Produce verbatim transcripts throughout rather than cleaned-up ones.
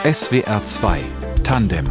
S W R zwei Tandem.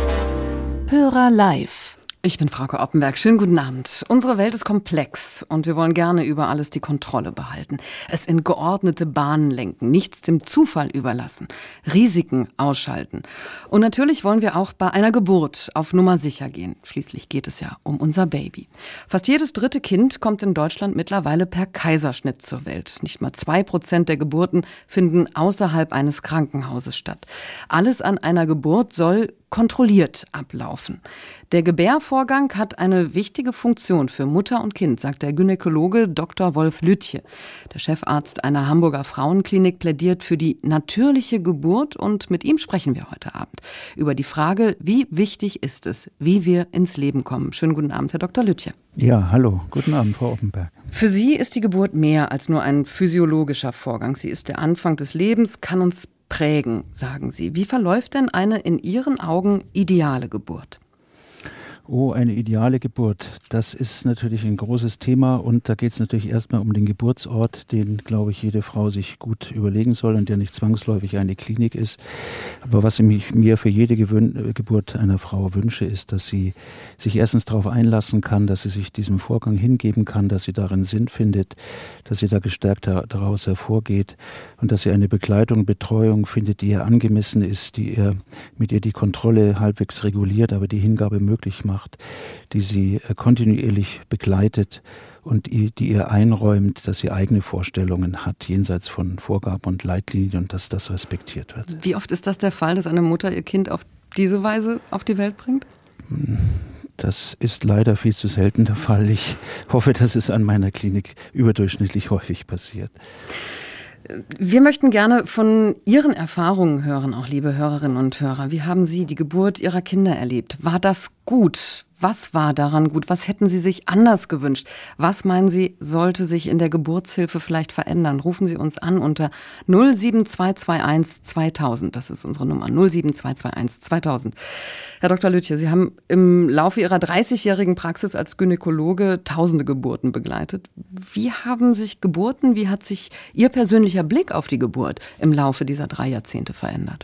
Hörer live. Ich bin Frauke Oppenberg. Schönen guten Abend. Unsere Welt ist komplex und wir wollen gerne über alles die Kontrolle behalten. Es in geordnete Bahnen lenken, nichts dem Zufall überlassen, Risiken ausschalten. Und natürlich wollen wir auch bei einer Geburt auf Nummer sicher gehen. Schließlich geht es ja um unser Baby. Fast jedes dritte Kind kommt in Deutschland mittlerweile per Kaiserschnitt zur Welt. Nicht mal zwei Prozent der Geburten finden außerhalb eines Krankenhauses statt. Alles an einer Geburt soll kontrolliert ablaufen. Der Gebärvorgang hat eine wichtige Funktion für Mutter und Kind, sagt der Gynäkologe Doktor Wolf Lütje. Der Chefarzt einer Hamburger Frauenklinik plädiert für die natürliche Geburt und mit ihm sprechen wir heute Abend über die Frage, wie wichtig ist es, wie wir ins Leben kommen. Schönen guten Abend, Herr Doktor Lütje. Ja, hallo, guten Abend, Frau Oppenberg. Für Sie ist die Geburt mehr als nur ein physiologischer Vorgang. Sie ist der Anfang des Lebens, kann uns prägen, sagen Sie. Wie verläuft denn eine in Ihren Augen ideale Geburt? Oh, eine ideale Geburt. Das ist natürlich ein großes Thema und da geht es natürlich erstmal um den Geburtsort, den, glaube ich, jede Frau sich gut überlegen soll und der nicht zwangsläufig eine Klinik ist. Aber was ich mir für jede Gewün- Geburt einer Frau wünsche, ist, dass sie sich erstens darauf einlassen kann, dass sie sich diesem Vorgang hingeben kann, dass sie darin Sinn findet, dass sie da gestärkt daraus hervorgeht und dass sie eine Begleitung, Betreuung findet, die ihr angemessen ist, die ihr mit ihr die Kontrolle halbwegs reguliert, aber die Hingabe möglich macht, die sie kontinuierlich begleitet und die ihr einräumt, dass sie eigene Vorstellungen hat, jenseits von Vorgaben und Leitlinien und dass das respektiert wird. Wie oft ist das der Fall, dass eine Mutter ihr Kind auf diese Weise auf die Welt bringt? Das ist leider viel zu selten der Fall. Ich hoffe, dass es an meiner Klinik überdurchschnittlich häufig passiert. Wir möchten gerne von Ihren Erfahrungen hören, auch liebe Hörerinnen und Hörer. Wie haben Sie die Geburt Ihrer Kinder erlebt? War das gut? Was war daran gut? Was hätten Sie sich anders gewünscht? Was meinen Sie, sollte sich in der Geburtshilfe vielleicht verändern? Rufen Sie uns an unter null sieben zwei zwei eins zweitausend. Das ist unsere Nummer, null sieben zwei zwei eins zweitausend. Herr Doktor Lütje, Sie haben im Laufe Ihrer dreißigjährigen Praxis als Gynäkologe tausende Geburten begleitet. Wie haben sich Geburten, wie hat sich Ihr persönlicher Blick auf die Geburt im Laufe dieser drei Jahrzehnte verändert?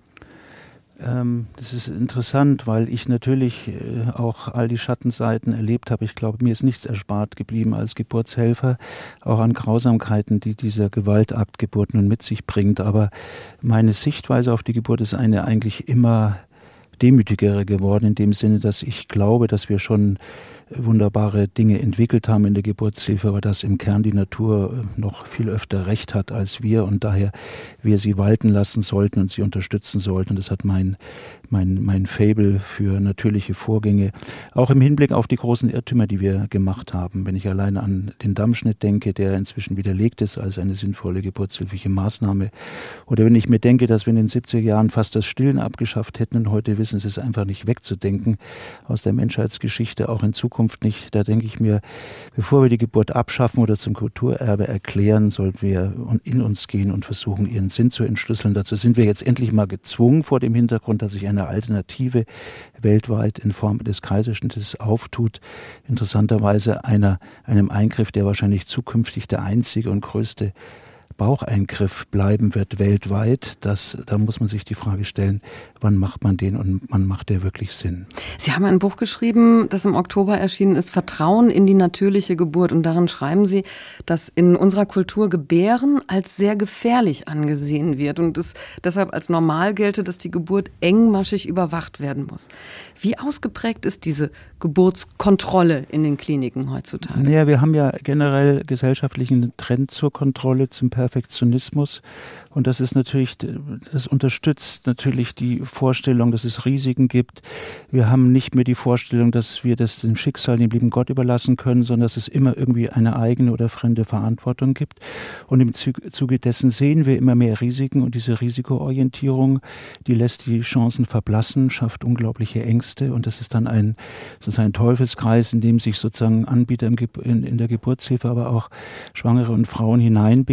Das ist interessant, weil ich natürlich auch all die Schattenseiten erlebt habe. Ich glaube, mir ist nichts erspart geblieben als Geburtshelfer, auch an Grausamkeiten, die dieser Gewaltakt Geburt nun mit sich bringt. Aber meine Sichtweise auf die Geburt ist eine eigentlich immer demütigere geworden, in dem Sinne, dass ich glaube, dass wir schon wunderbare Dinge entwickelt haben in der Geburtshilfe, aber dass im Kern die Natur noch viel öfter Recht hat als wir und daher wir sie walten lassen sollten und sie unterstützen sollten. Und das hat mein, mein, mein Faible für natürliche Vorgänge, auch im Hinblick auf die großen Irrtümer, die wir gemacht haben. Wenn ich allein an den Dammschnitt denke, der inzwischen widerlegt ist als eine sinnvolle geburtshilfliche Maßnahme, oder wenn ich mir denke, dass wir in den siebziger Jahren fast das Stillen abgeschafft hätten und heute wissen, es ist einfach nicht wegzudenken aus der Menschheitsgeschichte, auch in Zukunft nicht. Da denke ich mir, bevor wir die Geburt abschaffen oder zum Kulturerbe erklären, sollten wir in uns gehen und versuchen, ihren Sinn zu entschlüsseln. Dazu sind wir jetzt endlich mal gezwungen vor dem Hintergrund, dass sich eine Alternative weltweit in Form des Kaiserschnittes auftut. Interessanterweise einer, einem Eingriff, der wahrscheinlich zukünftig der einzige und größte Baucheingriff bleiben wird weltweit. Das, da muss man sich die Frage stellen, wann macht man den und wann macht der wirklich Sinn? Sie haben ein Buch geschrieben, das im Oktober erschienen ist, Vertrauen in die natürliche Geburt. Und darin schreiben Sie, dass in unserer Kultur Gebären als sehr gefährlich angesehen wird und es deshalb als normal gelte, dass die Geburt engmaschig überwacht werden muss. Wie ausgeprägt ist diese Geburtskontrolle in den Kliniken heutzutage? Naja, wir haben ja generell gesellschaftlichen Trend zur Kontrolle, zum Perfektionismus. Und das ist natürlich, das unterstützt natürlich die Vorstellung, dass es Risiken gibt. Wir haben nicht mehr die Vorstellung, dass wir das dem Schicksal, dem lieben Gott überlassen können, sondern dass es immer irgendwie eine eigene oder fremde Verantwortung gibt. Und im Zuge dessen sehen wir immer mehr Risiken und diese Risikoorientierung, die lässt die Chancen verblassen, schafft unglaubliche Ängste und das ist dann ein, sozusagen ein Teufelskreis, in dem sich sozusagen Anbieter in, in der Geburtshilfe, aber auch Schwangere und Frauen hineinbegeben,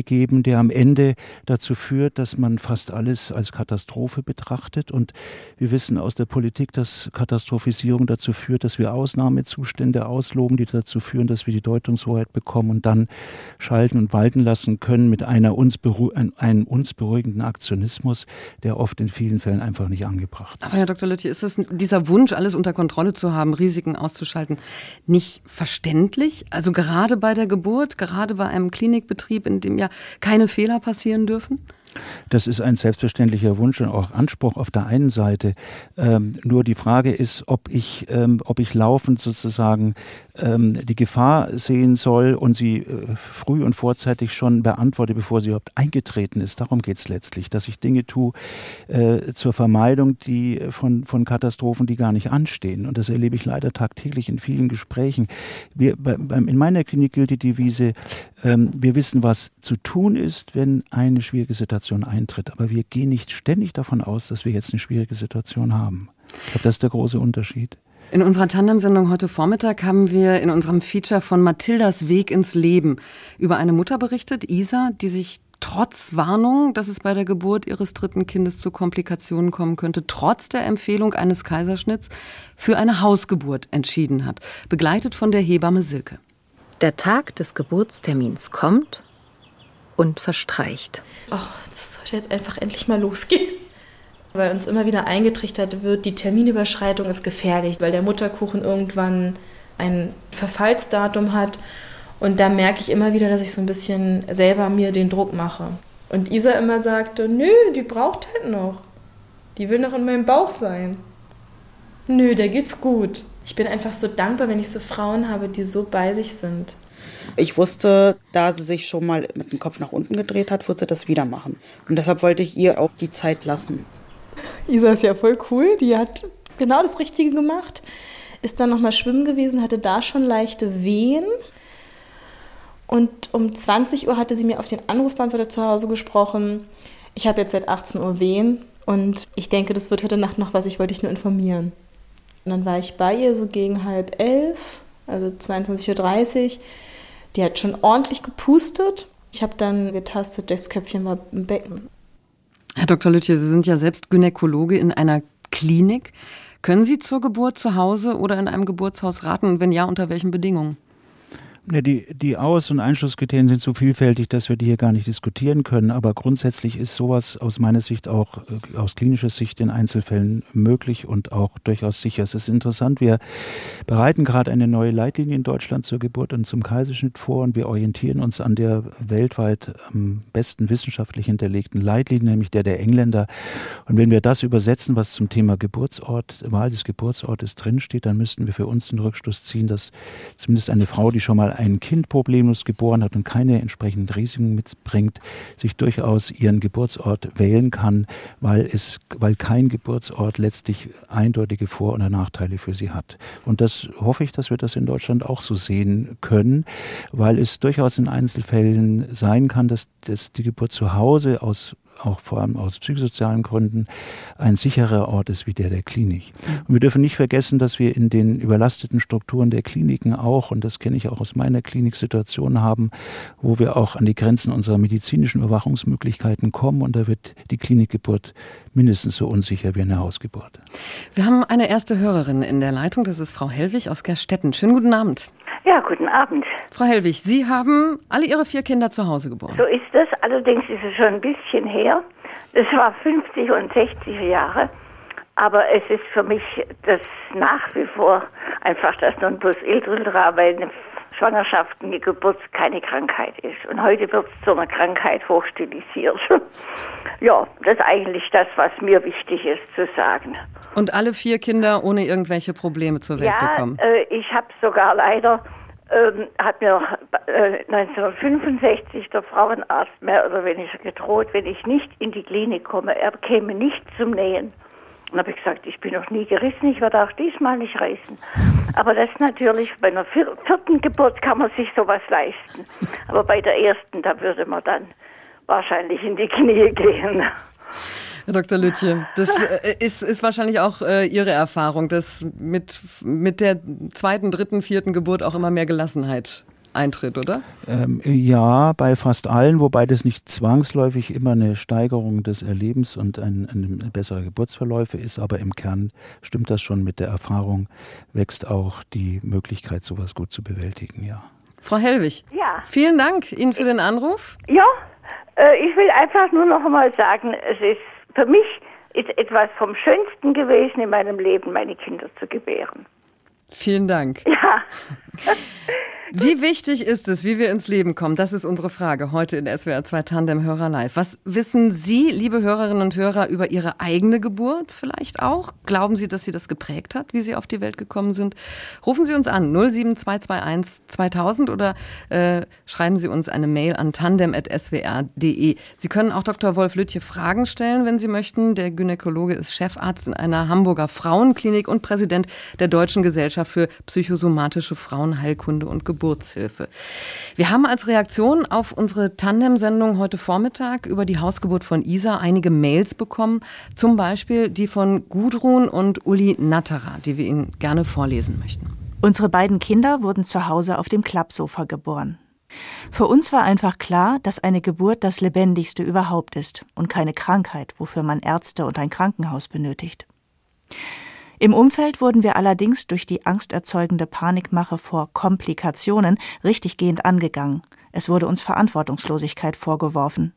der am Ende dazu führt, dass man fast alles als Katastrophe betrachtet. Und wir wissen aus der Politik, dass Katastrophisierung dazu führt, dass wir Ausnahmezustände ausloben, die dazu führen, dass wir die Deutungshoheit bekommen und dann schalten und walten lassen können mit einer uns beru- einem uns beruhigenden Aktionismus, der oft in vielen Fällen einfach nicht angebracht ist. Aber Herr Doktor Lüttje, ist das dieser Wunsch, alles unter Kontrolle zu haben, Risiken auszuschalten, nicht verständlich? Also gerade bei der Geburt, gerade bei einem Klinikbetrieb, in dem ja keine Fehler passieren dürfen? Das ist ein selbstverständlicher Wunsch und auch Anspruch auf der einen Seite. Ähm, nur die Frage ist, ob ich, ähm, ob ich laufend sozusagen ähm, die Gefahr sehen soll und sie äh, früh und vorzeitig schon beantworte, bevor sie überhaupt eingetreten ist. Darum geht es letztlich, dass ich Dinge tue äh, zur Vermeidung die von, von Katastrophen, die gar nicht anstehen. Und das erlebe ich leider tagtäglich in vielen Gesprächen. Wir, bei, beim, in meiner Klinik gilt die Devise, ähm, wir wissen, was zu tun ist, wenn eine schwierige Situation eintritt. Aber wir gehen nicht ständig davon aus, dass wir jetzt eine schwierige Situation haben. Ich glaube, das ist der große Unterschied. In unserer Tandem-Sendung heute Vormittag haben wir in unserem Feature von Mathildas Weg ins Leben über eine Mutter berichtet, Isa, die sich trotz Warnung, dass es bei der Geburt ihres dritten Kindes zu Komplikationen kommen könnte, trotz der Empfehlung eines Kaiserschnitts für eine Hausgeburt entschieden hat, begleitet von der Hebamme Silke. Der Tag des Geburtstermins kommt und verstreicht. Oh, das sollte jetzt einfach endlich mal losgehen. Weil uns immer wieder eingetrichtert wird, die Terminüberschreitung ist gefährlich, weil der Mutterkuchen irgendwann ein Verfallsdatum hat. Und da merke ich immer wieder, dass ich so ein bisschen selber mir den Druck mache. Und Isa immer sagte, nö, die braucht halt noch. Die will noch in meinem Bauch sein. Nö, der geht's gut. Ich bin einfach so dankbar, wenn ich so Frauen habe, die so bei sich sind. Ich wusste, da sie sich schon mal mit dem Kopf nach unten gedreht hat, wird sie das wieder machen. Und deshalb wollte ich ihr auch die Zeit lassen. Isa ist ja voll cool, die hat genau das Richtige gemacht. Ist dann nochmal schwimmen gewesen, hatte da schon leichte Wehen. Und um zwanzig Uhr hatte sie mir auf den Anrufbeantworter zu Hause gesprochen. Ich habe jetzt seit achtzehn Uhr Wehen und ich denke, das wird heute Nacht noch was, ich wollte dich nur informieren. Und dann war ich bei ihr so gegen halb elf, also zweiundzwanzig Uhr dreißig. Die hat schon ordentlich gepustet. Ich habe dann getastet, das Köpfchen war im Becken. Herr Doktor Lüttje, Sie sind ja selbst Gynäkologe in einer Klinik. Können Sie zur Geburt zu Hause oder in einem Geburtshaus raten? Und wenn ja, unter welchen Bedingungen? Ja, die, die Aus- und Einschlusskriterien sind so vielfältig, dass wir die hier gar nicht diskutieren können. Aber grundsätzlich ist sowas aus meiner Sicht auch, äh, aus klinischer Sicht in Einzelfällen möglich und auch durchaus sicher. Es ist interessant, wir bereiten gerade eine neue Leitlinie in Deutschland zur Geburt und zum Kaiserschnitt vor und wir orientieren uns an der weltweit am besten wissenschaftlich hinterlegten Leitlinie, nämlich der der Engländer. Und wenn wir das übersetzen, was zum Thema Geburtsort, Wahl des Geburtsortes drinsteht, dann müssten wir für uns den Rückschluss ziehen, dass zumindest eine Frau, die schon mal ein Kind problemlos geboren hat und keine entsprechenden Risiken mitbringt, sich durchaus ihren Geburtsort wählen kann, weil es, weil kein Geburtsort letztlich eindeutige Vor- oder Nachteile für sie hat. Und das hoffe ich, dass wir das in Deutschland auch so sehen können, weil es durchaus in Einzelfällen sein kann, dass, dass die Geburt zu Hause aus auch vor allem aus psychosozialen Gründen, ein sicherer Ort ist wie der der Klinik. Und wir dürfen nicht vergessen, dass wir in den überlasteten Strukturen der Kliniken auch, und das kenne ich auch aus meiner Kliniksituation haben, wo wir auch an die Grenzen unserer medizinischen Überwachungsmöglichkeiten kommen und da wird die Klinikgeburt mindestens so unsicher wie eine Hausgeburt. Wir haben eine erste Hörerin in der Leitung, das ist Frau Hellwig aus Gerstetten. Schönen guten Abend. Ja, guten Abend. Frau Hellwig, Sie haben alle Ihre vier Kinder zu Hause geboren. So ist es. Allerdings ist es schon ein bisschen her. Es war fünfzig und sechziger Jahre. Aber es ist für mich das nach wie vor einfach das Nonplusultra, weil eine Schwangerschaft, eine Geburt keine Krankheit ist. Und heute wird es zu einer Krankheit hochstilisiert. Ja, das ist eigentlich das, was mir wichtig ist zu sagen. Und alle vier Kinder ohne irgendwelche Probleme zur Welt ja, gekommen? Ja, äh, ich habe sogar leider, ähm, hat mir äh, neunzehnhundertfünfundsechzig der Frauenarzt mehr oder weniger gedroht, wenn ich nicht in die Klinik komme, er käme nicht zum Nähen. Und habe ich gesagt, ich bin noch nie gerissen, ich werde auch diesmal nicht reißen. Aber das natürlich, bei einer vierten Geburt kann man sich sowas leisten. Aber bei der ersten, da würde man dann wahrscheinlich in die Knie gehen. Herr Doktor Lüttje, das ist, ist wahrscheinlich auch äh, Ihre Erfahrung, dass mit, mit der zweiten, dritten, vierten Geburt auch immer mehr Gelassenheit eintritt, oder? Ähm, ja, bei fast allen, wobei das nicht zwangsläufig immer eine Steigerung des Erlebens und ein, ein besserer Geburtsverläufe ist, aber im Kern stimmt das schon. Mit der Erfahrung wächst auch die Möglichkeit, sowas gut zu bewältigen, ja. Frau Hellwig, Ja. vielen Dank Ihnen für den Anruf. Ja, äh, ich will einfach nur noch einmal sagen, es ist für mich ist etwas vom Schönsten gewesen in meinem Leben, meine Kinder zu gebären. Vielen Dank. Ja. Wie wichtig ist es, wie wir ins Leben kommen? Das ist unsere Frage heute in S W R zwei Tandem Hörer Live. Was wissen Sie, liebe Hörerinnen und Hörer, über Ihre eigene Geburt vielleicht auch? Glauben Sie, dass sie das geprägt hat, wie Sie auf die Welt gekommen sind? Rufen Sie uns an, null sieben zwei zwei eins zweitausend oder äh, schreiben Sie uns eine Mail an tandem at s w r punkt d e. Sie können auch Doktor Wolf Lütje Fragen stellen, wenn Sie möchten. Der Gynäkologe ist Chefarzt in einer Hamburger Frauenklinik und Präsident der Deutschen Gesellschaft für psychosomatische Frauenheilkunde und Geburtshilfe. Geburtshilfe. Wir haben als Reaktion auf unsere Tandem-Sendung heute Vormittag über die Hausgeburt von Isa einige Mails bekommen, zum Beispiel die von Gudrun und Uli Natterer, die wir Ihnen gerne vorlesen möchten. Unsere beiden Kinder wurden zu Hause auf dem Klappsofa geboren. Für uns war einfach klar, dass eine Geburt das Lebendigste überhaupt ist und keine Krankheit, wofür man Ärzte und ein Krankenhaus benötigt. Im Umfeld wurden wir allerdings durch die angsterzeugende Panikmache vor Komplikationen richtiggehend angegangen. Es wurde uns Verantwortungslosigkeit vorgeworfen.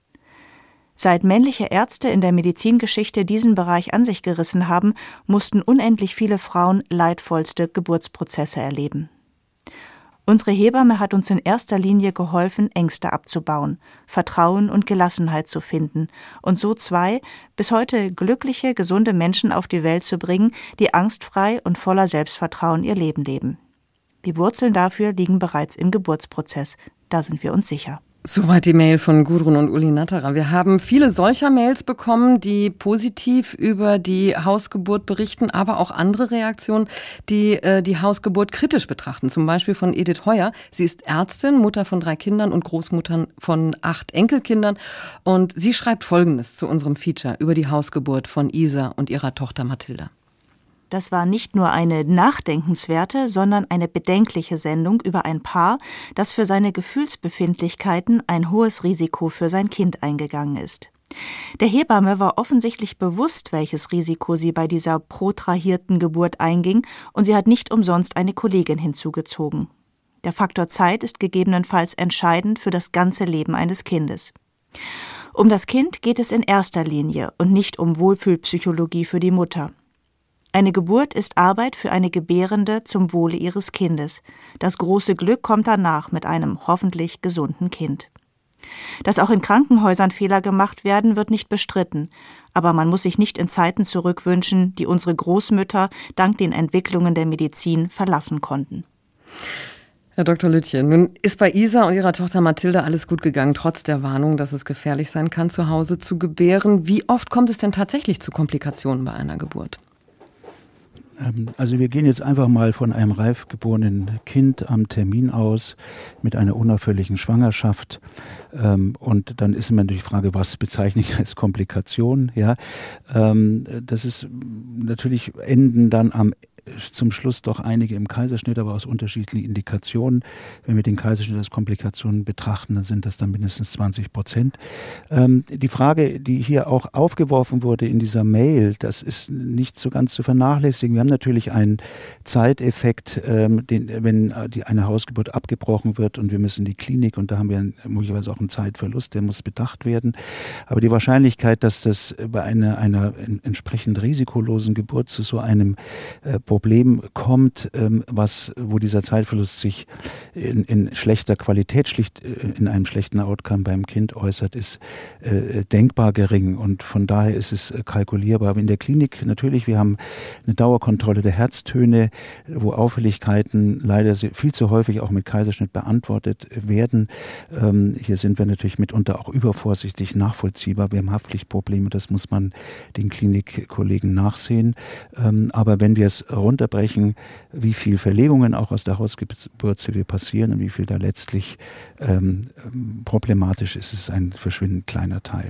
Seit männliche Ärzte in der Medizingeschichte diesen Bereich an sich gerissen haben, mussten unendlich viele Frauen leidvollste Geburtsprozesse erleben. Unsere Hebamme hat uns in erster Linie geholfen, Ängste abzubauen, Vertrauen und Gelassenheit zu finden und so zwei bis heute glückliche, gesunde Menschen auf die Welt zu bringen, die angstfrei und voller Selbstvertrauen ihr Leben leben. Die Wurzeln dafür liegen bereits im Geburtsprozess, da sind wir uns sicher. Soweit die Mail von Gudrun und Uli Natterer. Wir haben viele solcher Mails bekommen, die positiv über die Hausgeburt berichten, aber auch andere Reaktionen, die äh, die Hausgeburt kritisch betrachten. Zum Beispiel von Edith Heuer. Sie ist Ärztin, Mutter von drei Kindern und Großmutter von acht Enkelkindern. Und sie schreibt Folgendes zu unserem Feature über die Hausgeburt von Isa und ihrer Tochter Mathilda. Das war nicht nur eine nachdenkenswerte, sondern eine bedenkliche Sendung über ein Paar, das für seine Gefühlsbefindlichkeiten ein hohes Risiko für sein Kind eingegangen ist. Der Hebamme war offensichtlich bewusst, welches Risiko sie bei dieser protrahierten Geburt einging, und sie hat nicht umsonst eine Kollegin hinzugezogen. Der Faktor Zeit ist gegebenenfalls entscheidend für das ganze Leben eines Kindes. Um das Kind geht es in erster Linie und nicht um Wohlfühlpsychologie für die Mutter. Eine Geburt ist Arbeit für eine Gebärende zum Wohle ihres Kindes. Das große Glück kommt danach mit einem hoffentlich gesunden Kind. Dass auch in Krankenhäusern Fehler gemacht werden, wird nicht bestritten. Aber man muss sich nicht in Zeiten zurückwünschen, die unsere Großmütter dank den Entwicklungen der Medizin verlassen konnten. Herr Doktor Lütje, nun ist bei Isa und ihrer Tochter Mathilda alles gut gegangen, trotz der Warnung, dass es gefährlich sein kann, zu Hause zu gebären. Wie oft kommt es denn tatsächlich zu Komplikationen bei einer Geburt? Also wir gehen jetzt einfach mal von einem reif geborenen Kind am Termin aus mit einer unerfülllichen Schwangerschaft. Und dann ist immer die Frage, was bezeichne ich als Komplikation? Ja, das ist natürlich enden dann am zum Schluss doch einige im Kaiserschnitt, aber aus unterschiedlichen Indikationen. Wenn wir den Kaiserschnitt als Komplikationen betrachten, dann sind das dann mindestens zwanzig Prozent. Ähm, die Frage, die hier auch aufgeworfen wurde in dieser Mail, das ist nicht so ganz zu vernachlässigen. Wir haben natürlich einen Zeiteffekt, ähm, den, wenn die, eine Hausgeburt abgebrochen wird und wir müssen in die Klinik, und da haben wir möglicherweise auch einen Zeitverlust, der muss bedacht werden. Aber die Wahrscheinlichkeit, dass das bei einer, einer entsprechend risikolosen Geburt zu so einem äh, Problem kommt, ähm, was, wo dieser Zeitverlust sich in, in schlechter Qualität, schlicht äh, in einem schlechten Outcome beim Kind äußert, ist äh, denkbar gering, und von daher ist es äh, kalkulierbar. Aber in der Klinik natürlich, wir haben eine Dauerkontrolle der Herztöne, wo Auffälligkeiten leider sehr, viel zu häufig auch mit Kaiserschnitt beantwortet werden. Ähm, hier sind wir natürlich mitunter auch übervorsichtig nachvollziehbar. Wir haben Haftpflichtprobleme, das muss man den Klinikkollegen nachsehen. Ähm, aber wenn wir es runterbrechen, wie viel Verlegungen auch aus der Hausgeburtshilfe passieren und wie viel da letztlich ähm, problematisch ist, ist ein verschwindend kleiner Teil.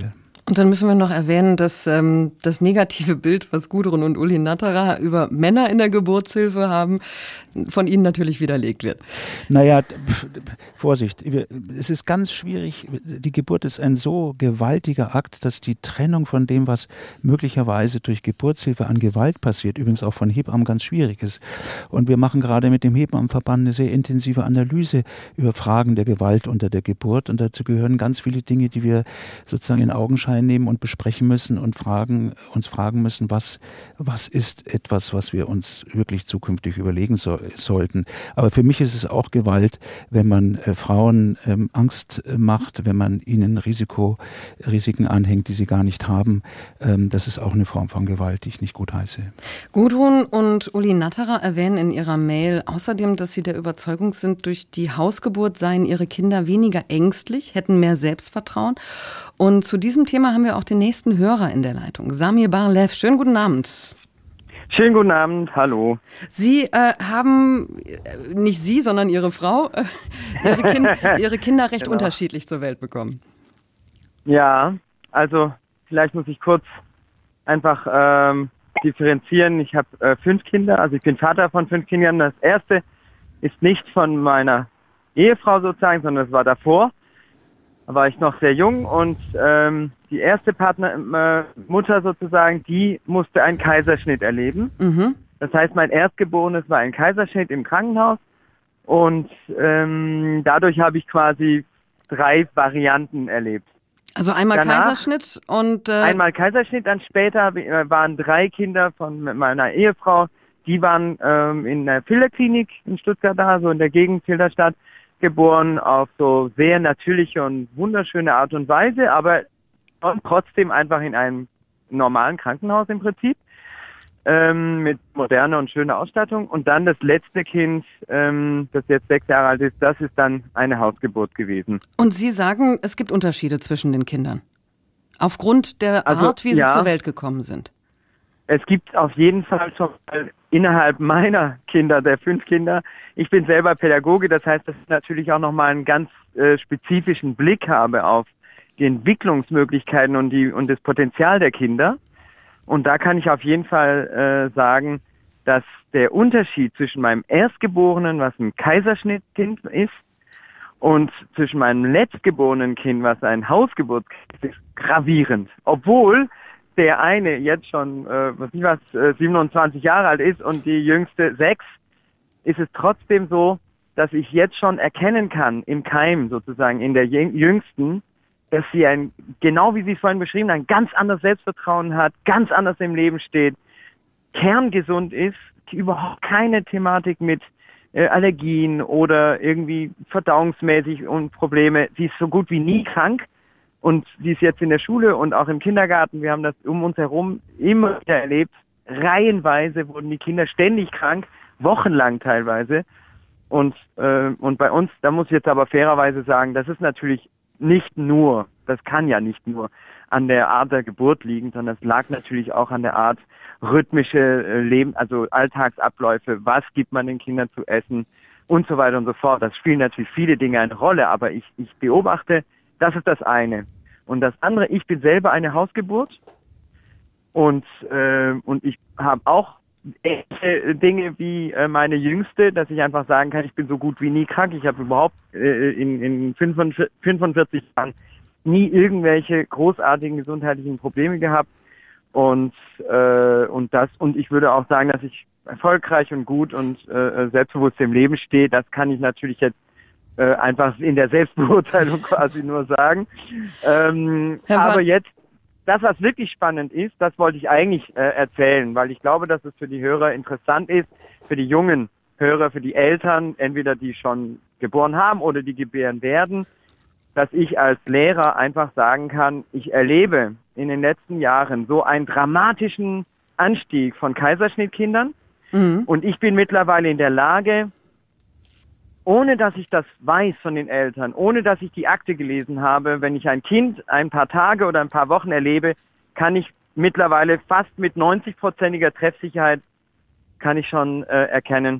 Und dann müssen wir noch erwähnen, dass ähm, das negative Bild, was Gudrun und Uli Natterer über Männer in der Geburtshilfe haben, von Ihnen natürlich widerlegt wird. Naja, Vorsicht, es ist ganz schwierig. Die Geburt ist ein so gewaltiger Akt, dass die Trennung von dem, was möglicherweise durch Geburtshilfe an Gewalt passiert, übrigens auch von Hebammen, ganz schwierig ist. Und wir machen gerade mit dem Hebammenverband eine sehr intensive Analyse über Fragen der Gewalt unter der Geburt. Und dazu gehören ganz viele Dinge, die wir sozusagen in Augenschein nehmen und besprechen müssen und fragen, uns fragen müssen, was, was ist etwas, was wir uns wirklich zukünftig überlegen so, sollten. Aber für mich ist es auch Gewalt, wenn man äh, Frauen ähm, Angst äh, macht, wenn man ihnen Risiko, Risiken anhängt, die sie gar nicht haben. Ähm, das ist auch eine Form von Gewalt, die ich nicht gut heiße. Gudrun und Uli Natterer erwähnen in ihrer Mail außerdem, dass sie der Überzeugung sind, durch die Hausgeburt seien ihre Kinder weniger ängstlich, hätten mehr Selbstvertrauen. Und zu diesem Thema haben wir auch den nächsten Hörer in der Leitung. Samir Barlev, schönen guten Abend. Schönen guten Abend, hallo. Sie äh, haben, äh, nicht Sie, sondern Ihre Frau, äh, ihre, kind, ihre Kinder recht genau. unterschiedlich zur Welt bekommen. Ja, also vielleicht muss ich kurz einfach ähm, differenzieren. Ich habe äh, fünf Kinder, also ich bin Vater von fünf Kindern. Das erste ist nicht von meiner Ehefrau sozusagen, sondern das war davor. Da war ich noch sehr jung und ähm, die erste Partner, äh, Mutter sozusagen, die musste einen Kaiserschnitt erleben. Mhm. Das heißt, mein Erstgeborenes war ein Kaiserschnitt im Krankenhaus und ähm, dadurch habe ich quasi drei Varianten erlebt. Also einmal Danach, Kaiserschnitt und... Äh einmal Kaiserschnitt, dann später waren drei Kinder von meiner Ehefrau, die waren ähm, in der Filderklinik in Stuttgart da, so in der Gegend Filderstadt, geboren auf so sehr natürliche und wunderschöne Art und Weise, aber trotzdem einfach in einem normalen Krankenhaus im Prinzip, ähm, mit moderner und schöner Ausstattung. Und dann das letzte Kind, ähm, das jetzt sechs Jahre alt ist, das ist dann eine Hausgeburt gewesen. Und Sie sagen, es gibt Unterschiede zwischen den Kindern? Aufgrund der also, Art, wie sie ja, zur Welt gekommen sind? Es gibt auf jeden Fall schon innerhalb meiner Kinder, der fünf Kinder, ich bin selber Pädagoge, das heißt, dass ich natürlich auch nochmal einen ganz äh, spezifischen Blick habe auf die Entwicklungsmöglichkeiten und, die, und das Potenzial der Kinder. Und da kann ich auf jeden Fall äh, sagen, dass der Unterschied zwischen meinem Erstgeborenen, was ein Kaiserschnittkind ist, und zwischen meinem letztgeborenen Kind, was ein Hausgeburtskind ist, gravierend. Obwohl der eine jetzt schon, äh, was ich was, äh, siebenundzwanzig Jahre alt ist und die jüngste sechs, ist es trotzdem so, dass ich jetzt schon erkennen kann, im Keim sozusagen, in der jüngsten, dass sie ein, genau wie Sie es vorhin beschrieben haben, ein ganz anderes Selbstvertrauen hat, ganz anders im Leben steht, kerngesund ist, überhaupt keine Thematik mit äh, Allergien oder irgendwie verdauungsmäßig und Probleme. Sie ist so gut wie nie krank. Und sie ist jetzt in der Schule und auch im Kindergarten. Wir haben das um uns herum immer wieder erlebt. Reihenweise wurden die Kinder ständig krank, wochenlang teilweise. Und, äh, und bei uns, da muss ich jetzt aber fairerweise sagen, das ist natürlich nicht nur, das kann ja nicht nur an der Art der Geburt liegen, sondern es lag natürlich auch an der Art rhythmische äh, Leben, also Alltagsabläufe, was gibt man den Kindern zu essen und so weiter und so fort. Das spielen natürlich viele Dinge eine Rolle, aber ich, ich beobachte, das ist das eine. Und das andere, ich bin selber eine Hausgeburt und, äh, und ich habe auch echte Dinge wie äh, meine Jüngste, dass ich einfach sagen kann, ich bin so gut wie nie krank. Ich habe überhaupt äh, in, in fünfundvierzig Jahren nie irgendwelche großartigen gesundheitlichen Probleme gehabt. Und, äh, und, das, und ich würde auch sagen, dass ich erfolgreich und gut und äh, selbstbewusst im Leben stehe. Das kann ich natürlich jetzt Äh, einfach in der Selbstbeurteilung quasi nur sagen. Ähm, aber jetzt, das, was wirklich spannend ist, das wollte ich eigentlich äh, erzählen, weil ich glaube, dass es für die Hörer interessant ist, für die jungen Hörer, für die Eltern, entweder die schon geboren haben oder die gebären werden, dass ich als Lehrer einfach sagen kann, ich erlebe in den letzten Jahren so einen dramatischen Anstieg von Kaiserschnittkindern mhm. und ich bin mittlerweile in der Lage, ohne dass ich das weiß von den Eltern, ohne dass ich die Akte gelesen habe, wenn ich ein Kind ein paar Tage oder ein paar Wochen erlebe, kann ich mittlerweile fast mit neunzig-prozentiger Treffsicherheit kann ich schon äh, erkennen,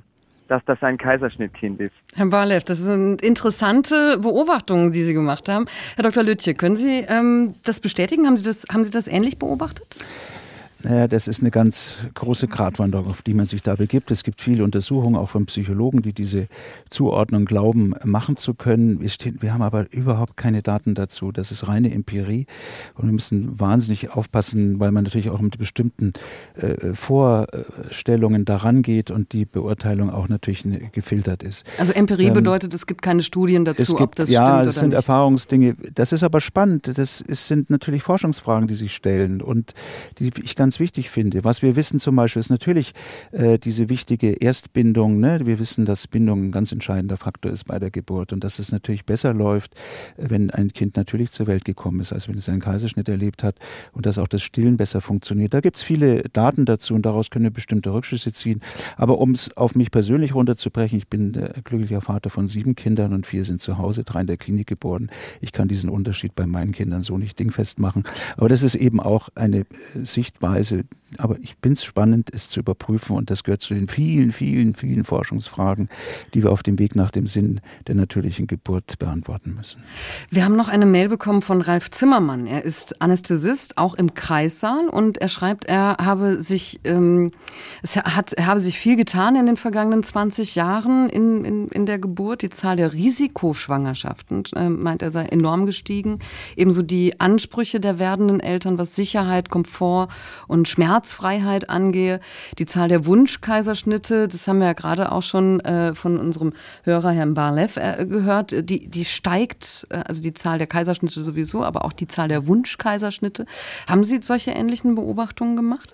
dass das ein Kaiserschnittkind ist. Herr Barlev, das sind interessante Beobachtungen, die Sie gemacht haben. Herr Doktor Lütje, können Sie ähm, das bestätigen? Haben Sie das, haben Sie das ähnlich beobachtet? Naja, das ist eine ganz große Gratwanderung, auf die man sich da begibt. Es gibt viele Untersuchungen, auch von Psychologen, die diese Zuordnung glauben, machen zu können. Wir, stehen, wir haben aber überhaupt keine Daten dazu. Das ist reine Empirie. Und wir müssen wahnsinnig aufpassen, weil man natürlich auch mit bestimmten äh, Vorstellungen daran geht und die Beurteilung auch natürlich gefiltert ist. Also Empirie ähm, bedeutet, es gibt keine Studien dazu, es gibt, ob das ja, stimmt oder nicht. Ja, es sind Erfahrungsdinge. Das ist aber spannend. Das ist, sind natürlich Forschungsfragen, die sich stellen und die ich ganz wichtig finde. Was wir wissen zum Beispiel ist natürlich äh, diese wichtige Erstbindung. Ne? Wir wissen, dass Bindung ein ganz entscheidender Faktor ist bei der Geburt und dass es natürlich besser läuft, wenn ein Kind natürlich zur Welt gekommen ist, als wenn es einen Kaiserschnitt erlebt hat und dass auch das Stillen besser funktioniert. Da gibt es viele Daten dazu und daraus können wir bestimmte Rückschlüsse ziehen. Aber um es auf mich persönlich runterzubrechen, ich bin der glücklicher Vater von sieben Kindern und vier sind zu Hause, drei in der Klinik geboren. Ich kann diesen Unterschied bei meinen Kindern so nicht dingfest machen. Aber das ist eben auch eine Sichtweise. Aber ich finde es spannend, es zu überprüfen und das gehört zu den vielen, vielen, vielen Forschungsfragen, die wir auf dem Weg nach dem Sinn der natürlichen Geburt beantworten müssen. Wir haben noch eine Mail bekommen von Ralf Zimmermann. Er ist Anästhesist, auch im Kreissaal und er schreibt, er habe sich, ähm, es hat, er habe sich viel getan in den vergangenen zwanzig Jahren in, in, in der Geburt. Die Zahl der Risikoschwangerschaften, äh, meint er, sei enorm gestiegen. Ebenso die Ansprüche der werdenden Eltern, was Sicherheit, Komfort und Schmerzfreiheit angehe. Die Zahl der Wunschkaiserschnitte, das haben wir ja gerade auch schon äh, von unserem Hörer Herrn Barlev äh, gehört, die, die steigt, äh, also die Zahl der Kaiserschnitte sowieso, aber auch die Zahl der Wunschkaiserschnitte. Haben Sie solche ähnlichen Beobachtungen gemacht?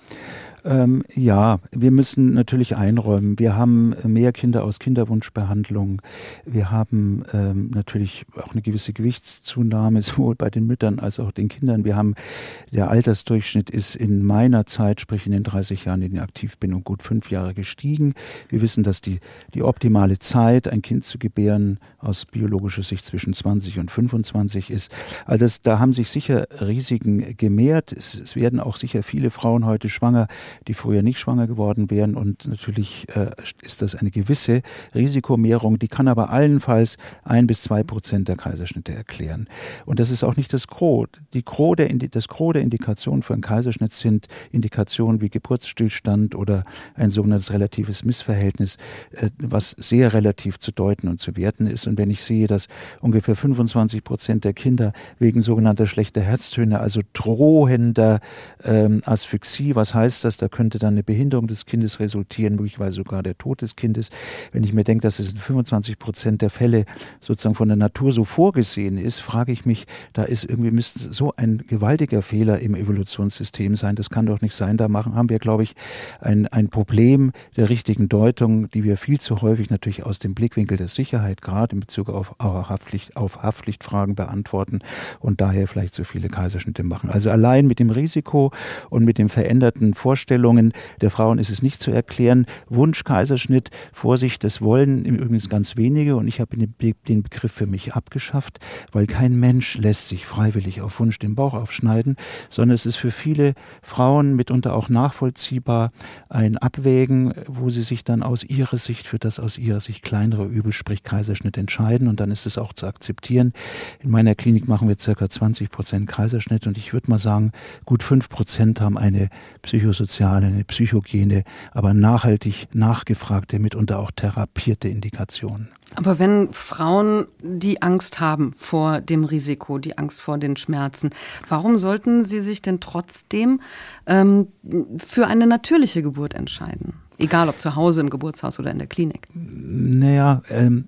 Ähm, ja, wir müssen natürlich einräumen. Wir haben mehr Kinder aus Kinderwunschbehandlung. Wir haben ähm, natürlich auch eine gewisse Gewichtszunahme, sowohl bei den Müttern als auch den Kindern. Wir haben, der Altersdurchschnitt ist in meiner Zeit, sprich in den dreißig Jahren, in der ich aktiv bin, um gut fünf Jahre gestiegen. Wir wissen, dass die, die optimale Zeit, ein Kind zu gebären, aus biologischer Sicht zwischen zwanzig und fünfundzwanzig ist. Also das, da haben sich sicher Risiken gemehrt. Es, es werden auch sicher viele Frauen heute schwanger, die früher nicht schwanger geworden wären. Und natürlich äh, ist das eine gewisse Risikomehrung, die kann aber allenfalls ein bis zwei Prozent der Kaiserschnitte erklären. Und das ist auch nicht das Gros. Die Gros der, das Gros der Indikationen für einen Kaiserschnitt sind Indikationen wie Geburtsstillstand oder ein sogenanntes relatives Missverhältnis, äh, was sehr relativ zu deuten und zu werten ist. Und wenn ich sehe, dass ungefähr fünfundzwanzig Prozent der Kinder wegen sogenannter schlechter Herztöne, also drohender ähm, Asphyxie, was heißt das? Da könnte dann eine Behinderung des Kindes resultieren, möglicherweise sogar der Tod des Kindes. Wenn ich mir denke, dass es in fünfundzwanzig Prozent der Fälle sozusagen von der Natur so vorgesehen ist, frage ich mich, da ist irgendwie müsste so ein gewaltiger Fehler im Evolutionssystem sein. Das kann doch nicht sein. Da machen, haben wir, glaube ich, ein, ein Problem der richtigen Deutung, die wir viel zu häufig natürlich aus dem Blickwinkel der Sicherheit, gerade in Bezug auf, auf, Haftpflicht, auf Haftpflichtfragen beantworten und daher vielleicht so viele Kaiserschnitte machen. Also allein mit dem Risiko und mit den veränderten Vorstellungen der Frauen ist es nicht zu erklären. Wunsch, Kaiserschnitt, Vorsicht, das wollen übrigens ganz wenige und ich habe den Begriff für mich abgeschafft, weil kein Mensch lässt sich freiwillig auf Wunsch den Bauch aufschneiden, sondern es ist für viele Frauen mitunter auch nachvollziehbar ein Abwägen, wo sie sich dann aus ihrer Sicht für das aus ihrer Sicht kleinere Übel, sprich Kaiserschnitt, entscheiden und dann ist es auch zu akzeptieren. In meiner Klinik machen wir ca. zwanzig Prozent Kaiserschnitt und ich würde mal sagen, gut fünf Prozent haben eine psychosoziale, eine psychogene, aber nachhaltig nachgefragte, mitunter auch therapierte Indikationen. Aber wenn Frauen die Angst haben vor dem Risiko, die Angst vor den Schmerzen, warum sollten sie sich denn trotzdem ähm, für eine natürliche Geburt entscheiden? Egal ob zu Hause, im Geburtshaus oder in der Klinik. Naja, ähm,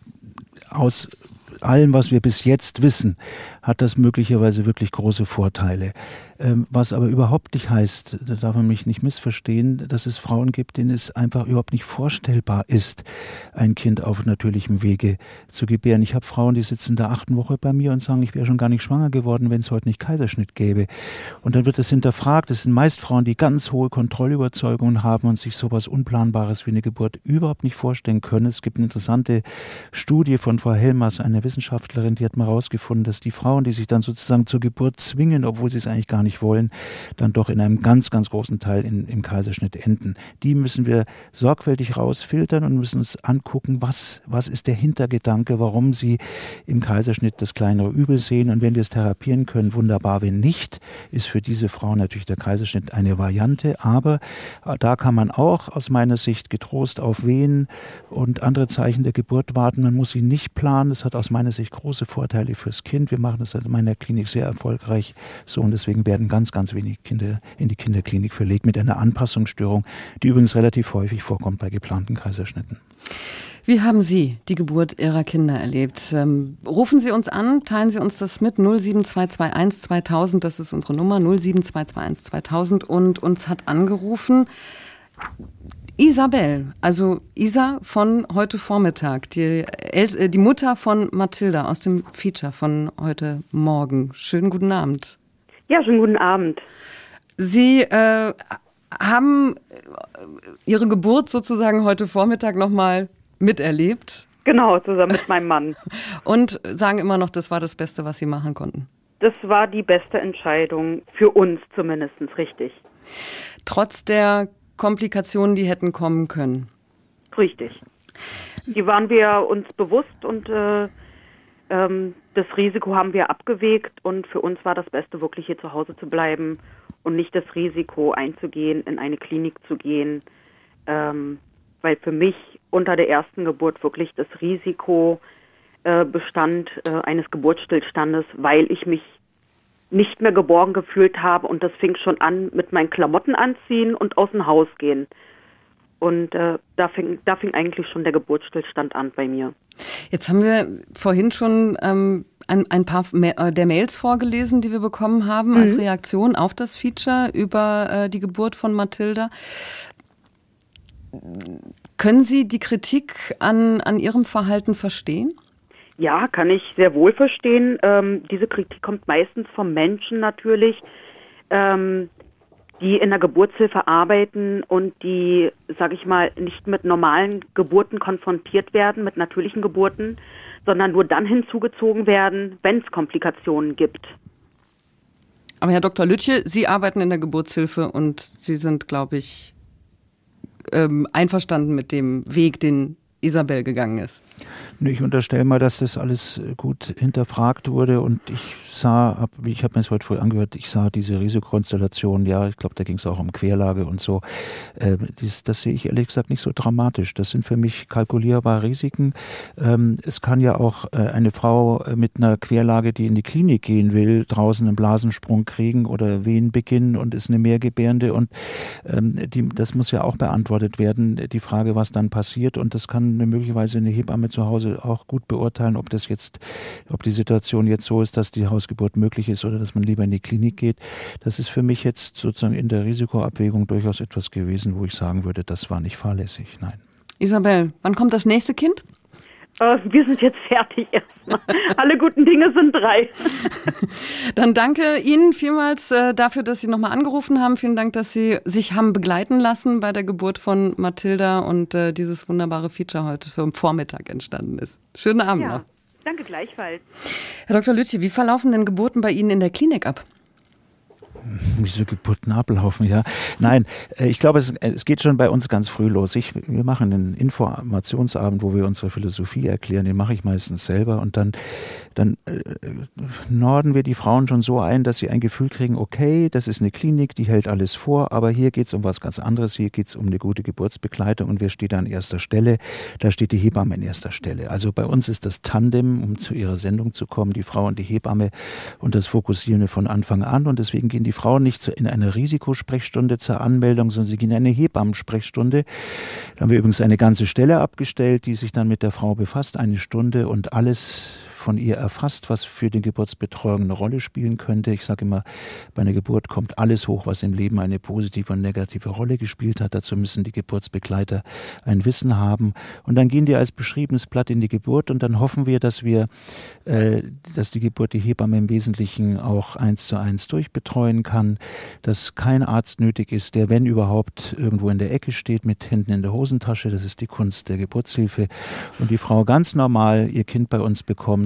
aus allem, was wir bis jetzt wissen, hat das möglicherweise wirklich große Vorteile. Ähm, was aber überhaupt nicht heißt, da darf man mich nicht missverstehen, dass es Frauen gibt, denen es einfach überhaupt nicht vorstellbar ist, ein Kind auf natürlichem Wege zu gebären. Ich habe Frauen, die sitzen da achten Woche bei mir und sagen, ich wäre schon gar nicht schwanger geworden, wenn es heute nicht Kaiserschnitt gäbe. Und dann wird das hinterfragt. Das sind meist Frauen, die ganz hohe Kontrollüberzeugungen haben und sich sowas Unplanbares wie eine Geburt überhaupt nicht vorstellen können. Es gibt eine interessante Studie von Frau Helmers, einer Wissenschaftlerin, die hat mal herausgefunden, dass die Frauen, Frauen, die sich dann sozusagen zur Geburt zwingen, obwohl sie es eigentlich gar nicht wollen, dann doch in einem ganz, ganz großen Teil in, im Kaiserschnitt enden. Die müssen wir sorgfältig rausfiltern und müssen uns angucken, was, was ist der Hintergedanke, warum sie im Kaiserschnitt das kleinere Übel sehen. Und wenn wir es therapieren können, wunderbar. Wenn nicht, ist für diese Frau natürlich der Kaiserschnitt eine Variante. Aber da kann man auch aus meiner Sicht getrost auf Wehen und andere Zeichen der Geburt warten. Man muss sie nicht planen. Das hat aus meiner Sicht große Vorteile fürs Kind. Wir machen das in meiner Klinik sehr erfolgreich so und deswegen werden ganz, ganz wenig Kinder in die Kinderklinik verlegt mit einer Anpassungsstörung, die übrigens relativ häufig vorkommt bei geplanten Kaiserschnitten. Wie haben Sie die Geburt Ihrer Kinder erlebt? Ähm, rufen Sie uns an, teilen Sie uns das mit, null sieben zwei zwei eins zweitausend, das ist unsere Nummer, null sieben zwei zwei eins zweitausend und uns hat angerufen Isabel, also Isa von heute Vormittag, die, El- die Mutter von Mathilda aus dem Feature von heute Morgen. Schönen guten Abend. Ja, schönen guten Abend. Sie äh, haben Ihre Geburt sozusagen heute Vormittag nochmal miterlebt. Genau, zusammen mit meinem Mann. Und sagen immer noch, das war das Beste, was Sie machen konnten. Das war die beste Entscheidung, für uns zumindest, richtig. Trotz der Komplikationen, die hätten kommen können. Richtig. Die waren wir uns bewusst und äh, ähm, das Risiko haben wir abgewegt und für uns war das Beste, wirklich hier zu Hause zu bleiben und nicht das Risiko einzugehen, in eine Klinik zu gehen, ähm, weil für mich unter der ersten Geburt wirklich das Risiko äh, bestand äh, eines Geburtsstillstandes, weil ich mich nicht mehr geborgen gefühlt habe und das fing schon an mit meinen Klamotten anziehen und aus dem Haus gehen. Und äh, da, fing, da fing eigentlich schon der Geburtsstillstand an bei mir. Jetzt haben wir vorhin schon ähm, ein, ein paar Ma- der Mails vorgelesen, die wir bekommen haben mhm. als Reaktion auf das Feature über äh, die Geburt von Mathilda. Können Sie die Kritik an, an Ihrem Verhalten verstehen? Ja, kann ich sehr wohl verstehen. Ähm, diese Kritik kommt meistens von Menschen natürlich, ähm, die in der Geburtshilfe arbeiten und die, sage ich mal, nicht mit normalen Geburten konfrontiert werden, mit natürlichen Geburten, sondern nur dann hinzugezogen werden, wenn es Komplikationen gibt. Aber Herr Doktor Lütje, Sie arbeiten in der Geburtshilfe und Sie sind, glaube ich, ähm, einverstanden mit dem Weg, den Isabel gegangen ist. Ich unterstelle mal, dass das alles gut hinterfragt wurde und ich sah, ich habe mir das heute früh angehört, ich sah diese Risikokonstellation, ja, ich glaube, da ging es auch um Querlage und so. Äh, dies, das sehe ich ehrlich gesagt nicht so dramatisch. Das sind für mich kalkulierbare Risiken. Ähm, es kann ja auch äh, eine Frau mit einer Querlage, die in die Klinik gehen will, draußen einen Blasensprung kriegen oder Wehen beginnen und ist eine Mehrgebärende und ähm, die, das muss ja auch beantwortet werden, die Frage, was dann passiert und das kann möglicherweise eine Hebamme zu Hause auch gut beurteilen, ob das jetzt, ob die Situation jetzt so ist, dass die Hausgeburt möglich ist oder dass man lieber in die Klinik geht. Das ist für mich jetzt sozusagen in der Risikoabwägung durchaus etwas gewesen, wo ich sagen würde, das war nicht fahrlässig. Nein. Isabel, wann kommt das nächste Kind? Uh, wir sind jetzt fertig erstmal. Alle guten Dinge sind drei. Dann danke Ihnen vielmals äh, dafür, dass Sie nochmal angerufen haben. Vielen Dank, dass Sie sich haben begleiten lassen bei der Geburt von Mathilda und äh, dieses wunderbare Feature heute für am Vormittag entstanden ist. Schönen Abend ja, noch. Danke gleichfalls. Herr Doktor Lütje, wie verlaufen denn Geburten bei Ihnen in der Klinik ab? Wie so Geburten ablaufen, ja. Nein, ich glaube, es, es geht schon bei uns ganz früh los. Ich, wir machen einen Informationsabend, wo wir unsere Philosophie erklären. Den mache ich meistens selber. Und dann, dann äh, norden wir die Frauen schon so ein, dass sie ein Gefühl kriegen, okay, das ist eine Klinik, die hält alles vor, aber hier geht es um was ganz anderes. Hier geht es um eine gute Geburtsbegleitung. Und wer steht da an erster Stelle? Da steht die Hebamme an erster Stelle. Also bei uns ist das Tandem, um zu Ihrer Sendung zu kommen, die Frau und die Hebamme und das fokussieren wir von Anfang an. Und deswegen gehen die Frauen nicht in eine Risikosprechstunde zur Anmeldung, sondern sie gehen in eine Hebammensprechstunde. Da haben wir übrigens eine ganze Stelle abgestellt, die sich dann mit der Frau befasst, eine Stunde und alles von ihr erfasst, was für die Geburtsbetreuung eine Rolle spielen könnte. Ich sage immer, bei einer Geburt kommt alles hoch, was im Leben eine positive und negative Rolle gespielt hat. Dazu müssen die Geburtsbegleiter ein Wissen haben. Und dann gehen die als beschriebenes Blatt in die Geburt und dann hoffen wir, dass wir, äh, dass die Geburt die Hebamme im Wesentlichen auch eins zu eins durchbetreuen kann, dass kein Arzt nötig ist, der, wenn überhaupt, irgendwo in der Ecke steht mit Händen in der Hosentasche. Das ist die Kunst der Geburtshilfe. Und die Frau ganz normal ihr Kind bei uns bekommt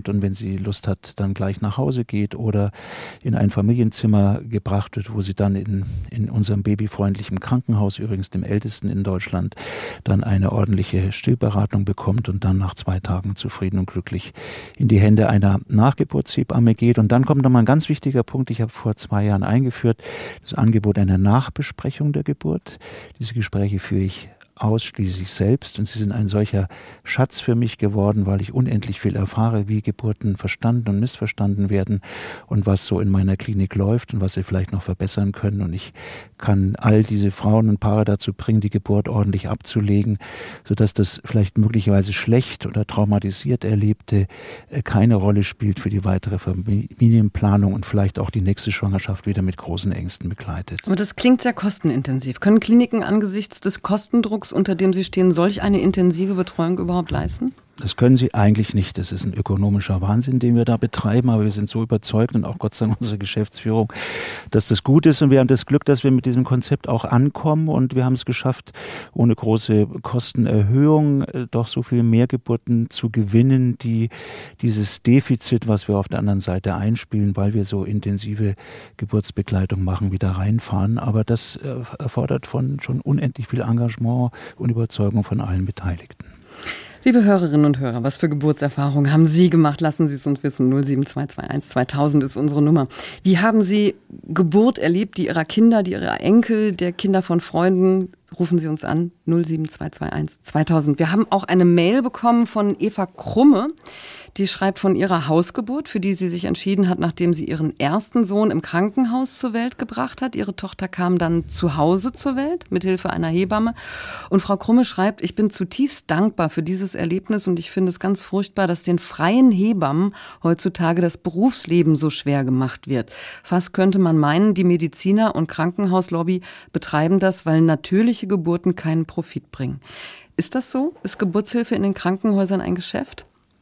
wird und wenn sie Lust hat, dann gleich nach Hause geht oder in ein Familienzimmer gebracht wird, wo sie dann in, in unserem babyfreundlichen Krankenhaus, übrigens dem ältesten in Deutschland, dann eine ordentliche Stillberatung bekommt und dann nach zwei Tagen zufrieden und glücklich in die Hände einer Nachgeburtshebamme geht. Und dann kommt nochmal ein ganz wichtiger Punkt, ich habe vor zwei Jahren eingeführt, das Angebot einer Nachbesprechung der Geburt. Diese Gespräche führe ich ausschließlich selbst und sie sind ein solcher Schatz für mich geworden, weil ich unendlich viel erfahre, wie Geburten verstanden und missverstanden werden und was so in meiner Klinik läuft und was wir vielleicht noch verbessern können, und ich kann all diese Frauen und Paare dazu bringen, die Geburt ordentlich abzulegen, sodass das vielleicht möglicherweise schlecht oder traumatisiert Erlebte keine Rolle spielt für die weitere Familienplanung und vielleicht auch die nächste Schwangerschaft wieder mit großen Ängsten begleitet. Aber das klingt sehr kostenintensiv. Können Kliniken angesichts des Kostendrucks, unter dem sie stehen, solch eine intensive Betreuung überhaupt leisten? Das können sie eigentlich nicht. Das ist ein ökonomischer Wahnsinn, den wir da betreiben. Aber wir sind so überzeugt und auch Gott sei Dank unsere Geschäftsführung, dass das gut ist. Und wir haben das Glück, dass wir mit diesem Konzept auch ankommen. Und wir haben es geschafft, ohne große Kostenerhöhung doch so viel Mehrgeburten zu gewinnen, die dieses Defizit, was wir auf der anderen Seite einspielen, weil wir so intensive Geburtsbegleitung machen, wieder reinfahren. Aber das erfordert von schon unendlich viel Engagement und Überzeugung von allen Beteiligten. Liebe Hörerinnen und Hörer, was für Geburtserfahrungen haben Sie gemacht? Lassen Sie es uns wissen. null sieben zwei zwei eins zweitausend ist unsere Nummer. Wie haben Sie Geburt erlebt, die Ihrer Kinder, die Ihrer Enkel, der Kinder von Freunden? Rufen Sie uns an, null sieben zwei zwei eins zweitausend. Wir haben auch eine Mail bekommen von Eva Krumme. Die schreibt von ihrer Hausgeburt, für die sie sich entschieden hat, nachdem sie ihren ersten Sohn im Krankenhaus zur Welt gebracht hat. Ihre Tochter kam dann zu Hause zur Welt, mit Hilfe einer Hebamme. Und Frau Krumme schreibt, ich bin zutiefst dankbar für dieses Erlebnis und ich finde es ganz furchtbar, dass den freien Hebammen heutzutage das Berufsleben so schwer gemacht wird. Fast könnte man meinen, die Mediziner und Krankenhauslobby betreiben das, weil natürliche Geburten keinen Profit bringen. Ist das so? Ist Geburtshilfe in den Krankenhäusern ein Geschäft?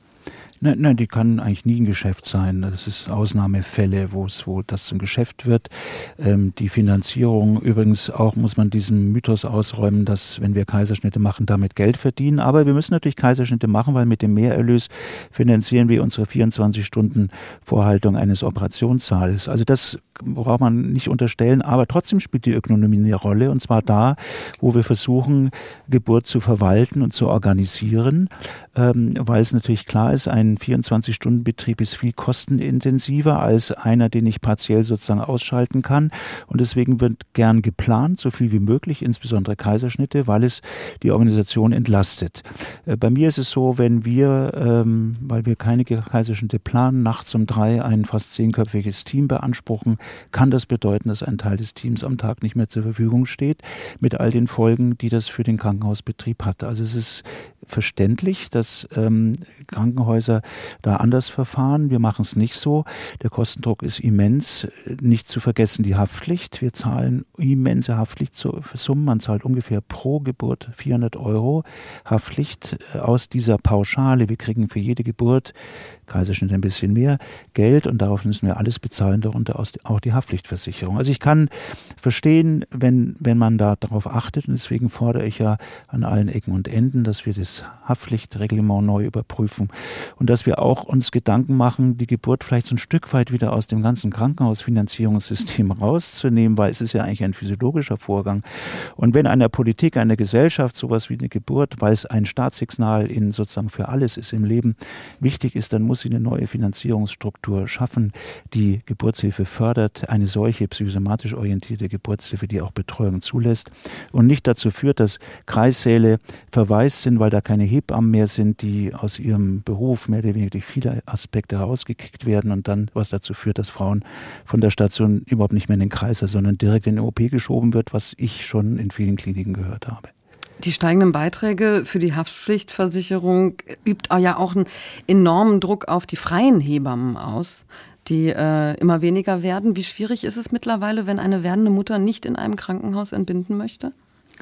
Nein, nein, die kann eigentlich nie ein Geschäft sein. Das ist Ausnahmefälle, wo es, wo das zum Geschäft wird. Ähm, die Finanzierung, übrigens auch muss man diesen Mythos ausräumen, dass, wenn wir Kaiserschnitte machen, damit Geld verdienen. Aber wir müssen natürlich Kaiserschnitte machen, weil mit dem Mehrerlös finanzieren wir unsere vierundzwanzig Stunden Vorhaltung eines Operationssaales. Also das braucht man nicht unterstellen, aber trotzdem spielt die Ökonomie eine Rolle, und zwar da, wo wir versuchen, Geburt zu verwalten und zu organisieren, ähm, weil es natürlich klar ist, ein vierundzwanzig-Stunden-Betrieb ist viel kostenintensiver als einer, den ich partiell sozusagen ausschalten kann, und deswegen wird gern geplant, so viel wie möglich, insbesondere Kaiserschnitte, weil es die Organisation entlastet. Äh, bei mir ist es so, wenn wir, ähm, weil wir keine Kaiserschnitte planen, nachts um drei ein fast zehnköpfiges Team beanspruchen, kann das bedeuten, dass ein Teil des Teams am Tag nicht mehr zur Verfügung steht, mit all den Folgen, die das für den Krankenhausbetrieb hat. Also es ist verständlich, dass ähm, Krankenhäuser da anders verfahren. Wir machen es nicht so. Der Kostendruck ist immens. Nicht zu vergessen die Haftpflicht. Wir zahlen immense Haftpflichtsummen. Man zahlt ungefähr pro Geburt vierhundert Euro Haftpflicht aus dieser Pauschale. Wir kriegen für jede Geburt, Kaiserschnitt ein bisschen mehr, Geld, und darauf müssen wir alles bezahlen, darunter auch die Haftpflichtversicherung. Also ich kann verstehen, wenn, wenn man da darauf achtet, und deswegen fordere ich ja an allen Ecken und Enden, dass wir das Haftpflichtreglement neu überprüfen und dass wir auch uns Gedanken machen, die Geburt vielleicht so ein Stück weit wieder aus dem ganzen Krankenhausfinanzierungssystem rauszunehmen, weil es ist ja eigentlich ein physiologischer Vorgang. Und wenn einer Politik, einer Gesellschaft sowas wie eine Geburt, weil es ein Startsignal in sozusagen für alles ist im Leben, wichtig ist, dann muss sie eine neue Finanzierungsstruktur schaffen, die Geburtshilfe fördert, eine solche psychosomatisch orientierte Geburtshilfe, die auch Betreuung zulässt und nicht dazu führt, dass Kreissäle verwaist sind, weil da keine Hebammen mehr sind, die aus ihrem Beruf mehr oder weniger durch viele Aspekte rausgekickt werden und dann was dazu führt, dass Frauen von der Station überhaupt nicht mehr in den Kreissaal, sondern direkt in den O P geschoben wird, was ich schon in vielen Kliniken gehört habe. Die steigenden Beiträge für die Haftpflichtversicherung übt ja auch einen enormen Druck auf die freien Hebammen aus, die äh, immer weniger werden. Wie schwierig ist es mittlerweile, wenn eine werdende Mutter nicht in einem Krankenhaus entbinden möchte?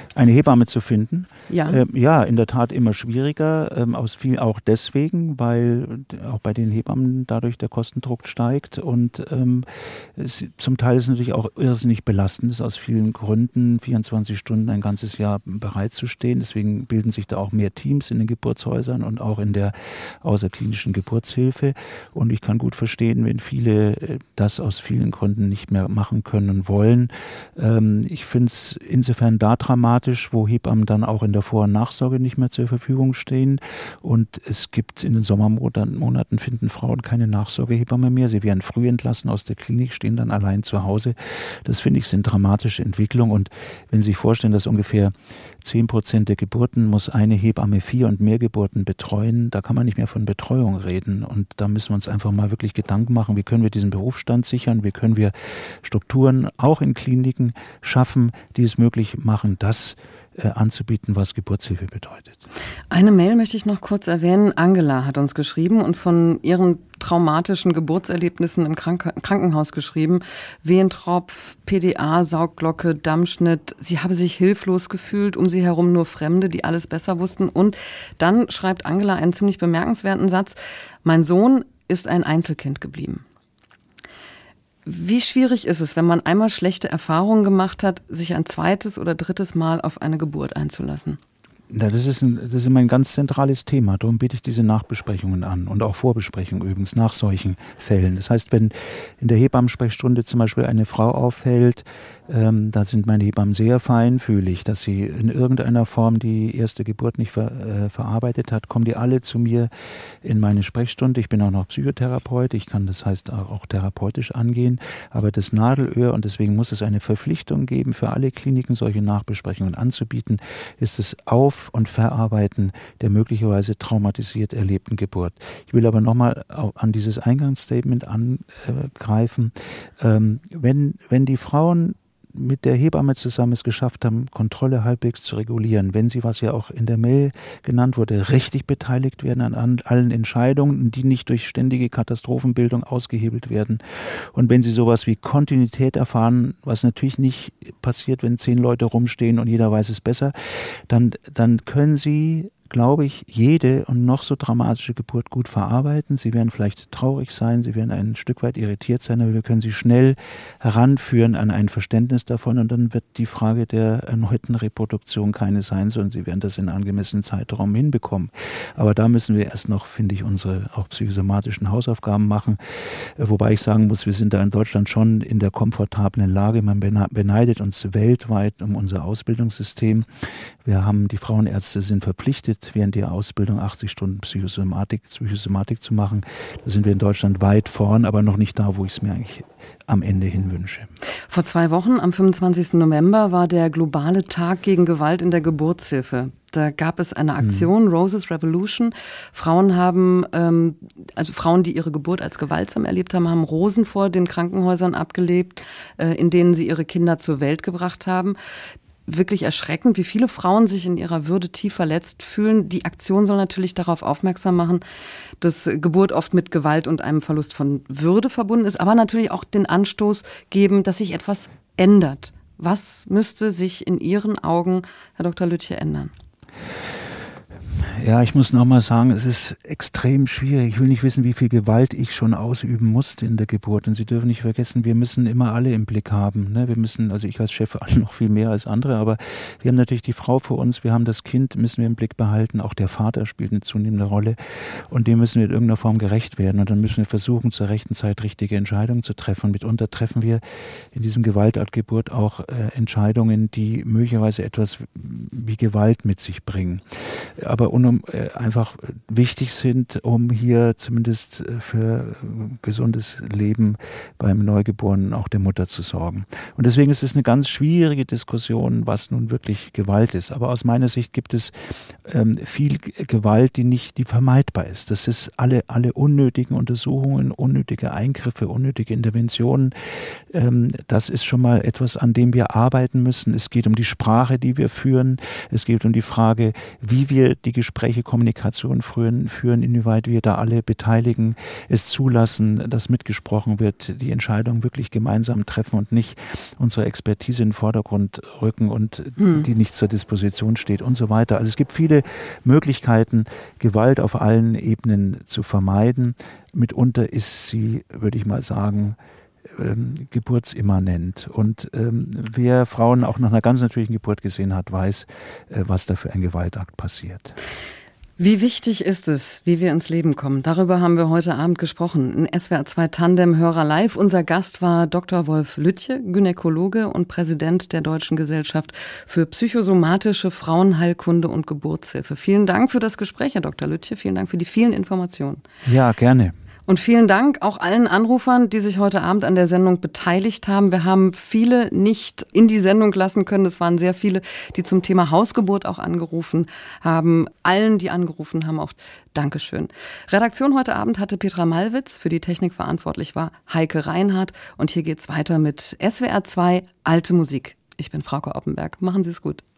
Eine Hebamme zu finden? Ja. Ähm, ja, in der Tat immer schwieriger, ähm, aus viel auch deswegen, weil auch bei den Hebammen dadurch der Kostendruck steigt und ähm, es, zum Teil ist es natürlich auch irrsinnig belastend, ist aus vielen Gründen, vierundzwanzig Stunden ein ganzes Jahr bereit zu stehen. Deswegen bilden sich da auch mehr Teams in den Geburtshäusern und auch in der außerklinischen Geburtshilfe. Und ich kann gut verstehen, wenn viele das aus vielen Gründen nicht mehr machen können und wollen. Ähm, ich finde es insofern da dramatisch, wo Hebammen dann auch in der Vor- und Nachsorge nicht mehr zur Verfügung stehen. Und es gibt in den Sommermonaten finden Frauen keine Nachsorgehebamme mehr. Sie werden früh entlassen aus der Klinik, stehen dann allein zu Hause. Das finde ich sind dramatische Entwicklungen. Und wenn Sie sich vorstellen, dass ungefähr zehn Prozent der Geburten muss eine Hebamme vier und mehr Geburten betreuen, da kann man nicht mehr von Betreuung reden. Und da müssen wir uns einfach mal wirklich Gedanken machen, wie können wir diesen Berufsstand sichern, wie können wir Strukturen auch in Kliniken schaffen, die es möglich machen, das äh, anzubieten, was Geburtshilfe bedeutet. Eine Mail möchte ich noch kurz erwähnen. Angela hat uns geschrieben und von ihren traumatischen Geburtserlebnissen im Krank- Krankenhaus geschrieben. Wehentropf, P D A, Saugglocke, Dammschnitt. Sie habe sich hilflos gefühlt, um sie herum nur Fremde, die alles besser wussten. Und dann schreibt Angela einen ziemlich bemerkenswerten Satz. Mein Sohn ist ein Einzelkind geblieben. Wie schwierig ist es, wenn man einmal schlechte Erfahrungen gemacht hat, sich ein zweites oder drittes Mal auf eine Geburt einzulassen? Ja, das ist, ein, das ist immer ein ganz zentrales Thema. Darum biete ich diese Nachbesprechungen an und auch Vorbesprechungen übrigens nach solchen Fällen. Das heißt, wenn in der Hebammensprechstunde zum Beispiel eine Frau auffällt, ähm, da sind meine Hebammen sehr feinfühlig, dass sie in irgendeiner Form die erste Geburt nicht ver, äh, verarbeitet hat, kommen die alle zu mir in meine Sprechstunde. Ich bin auch noch Psychotherapeut, ich kann das heißt auch, auch therapeutisch angehen, aber das Nadelöhr, und deswegen muss es eine Verpflichtung geben, für alle Kliniken solche Nachbesprechungen anzubieten, ist es auf und Verarbeiten der möglicherweise traumatisiert erlebten Geburt. Ich will aber nochmal an dieses Eingangsstatement angreifen. Ähm, wenn, wenn die Frauen mit der Hebamme zusammen es geschafft haben, Kontrolle halbwegs zu regulieren, wenn sie, was ja auch in der Mail genannt wurde, richtig beteiligt werden an, an allen Entscheidungen, die nicht durch ständige Katastrophenbildung ausgehebelt werden. Und wenn sie sowas wie Kontinuität erfahren, was natürlich nicht passiert, wenn zehn Leute rumstehen und jeder weiß es besser, dann, dann können sie, glaube ich, jede und noch so dramatische Geburt gut verarbeiten. Sie werden vielleicht traurig sein, sie werden ein Stück weit irritiert sein, aber wir können sie schnell heranführen an ein Verständnis davon und dann wird die Frage der erneuten Reproduktion keine sein, sondern sie werden das in angemessenen Zeitraum hinbekommen. Aber da müssen wir erst noch, finde ich, unsere auch psychosomatischen Hausaufgaben machen, wobei ich sagen muss, wir sind da in Deutschland schon in der komfortablen Lage. Man beneidet uns weltweit um unser Ausbildungssystem. Wir haben, die Frauenärzte sind verpflichtet, während der Ausbildung achtzig Stunden Psychosomatik, Psychosomatik zu machen. Da sind wir in Deutschland weit vorn, aber noch nicht da, wo ich es mir eigentlich am Ende hin wünsche. Vor zwei Wochen, am fünfundzwanzigsten November, war der globale Tag gegen Gewalt in der Geburtshilfe. Da gab es eine Aktion, mhm. Roses Revolution. Frauen haben, ähm, also Frauen, die ihre Geburt als gewaltsam erlebt haben, haben Rosen vor den Krankenhäusern abgelegt, äh, in denen sie ihre Kinder zur Welt gebracht haben. Wirklich erschreckend, wie viele Frauen sich in ihrer Würde tief verletzt fühlen. Die Aktion soll natürlich darauf aufmerksam machen, dass Geburt oft mit Gewalt und einem Verlust von Würde verbunden ist, aber natürlich auch den Anstoß geben, dass sich etwas ändert. Was müsste sich in Ihren Augen, Herr Doktor Lütje, ändern? Ja, ich muss nochmal sagen, es ist extrem schwierig. Ich will nicht wissen, wie viel Gewalt ich schon ausüben musste in der Geburt. Und Sie dürfen nicht vergessen, wir müssen immer alle im Blick haben. Ne? Wir müssen, also ich als Chef noch viel mehr als andere, aber wir haben natürlich die Frau vor uns, wir haben das Kind, müssen wir im Blick behalten. Auch der Vater spielt eine zunehmende Rolle. Und dem müssen wir in irgendeiner Form gerecht werden. Und dann müssen wir versuchen, zur rechten Zeit richtige Entscheidungen zu treffen. Und mitunter treffen wir in diesem Gewaltakt Geburt auch äh, Entscheidungen, die möglicherweise etwas wie Gewalt mit sich bringen. Aber un einfach wichtig sind, um hier zumindest für gesundes Leben beim Neugeborenen auch der Mutter zu sorgen. Und deswegen ist es eine ganz schwierige Diskussion, was nun wirklich Gewalt ist. Aber aus meiner Sicht gibt es ähm, viel Gewalt, die nicht, die vermeidbar ist. Das ist alle, alle unnötigen Untersuchungen, unnötige Eingriffe, unnötige Interventionen. Ähm, das ist schon mal etwas, an dem wir arbeiten müssen. Es geht um die Sprache, die wir führen. Es geht um die Frage, wie wir die Gespräche Gespräche, Kommunikation führen, führen, inwieweit wir da alle beteiligen, es zulassen, dass mitgesprochen wird, die Entscheidung wirklich gemeinsam treffen und nicht unsere Expertise in den Vordergrund rücken und hm. die nicht zur Disposition steht und so weiter. Also es gibt viele Möglichkeiten, Gewalt auf allen Ebenen zu vermeiden. Mitunter ist sie, würde ich mal sagen, ähm, geburtsimmanent. Und ähm, wer Frauen auch nach einer ganz natürlichen Geburt gesehen hat, weiß, äh, was da für ein Gewaltakt passiert. Wie wichtig ist es, wie wir ins Leben kommen? Darüber haben wir heute Abend gesprochen. In S W R zwei Tandem Hörer Live. Unser Gast war Doktor Wolf Lüttje, Gynäkologe und Präsident der Deutschen Gesellschaft für psychosomatische Frauenheilkunde und Geburtshilfe. Vielen Dank für das Gespräch, Herr Doktor Lüttje. Vielen Dank für die vielen Informationen. Ja, gerne. Und vielen Dank auch allen Anrufern, die sich heute Abend an der Sendung beteiligt haben. Wir haben viele nicht in die Sendung lassen können. Es waren sehr viele, die zum Thema Hausgeburt auch angerufen haben. Allen, die angerufen haben, auch Dankeschön. Redaktion heute Abend hatte Petra Malwitz. Für die Technik verantwortlich war Heike Reinhardt. Und hier geht's weiter mit S W R zwei Alte Musik. Ich bin Frauke Oppenberg. Machen Sie es gut.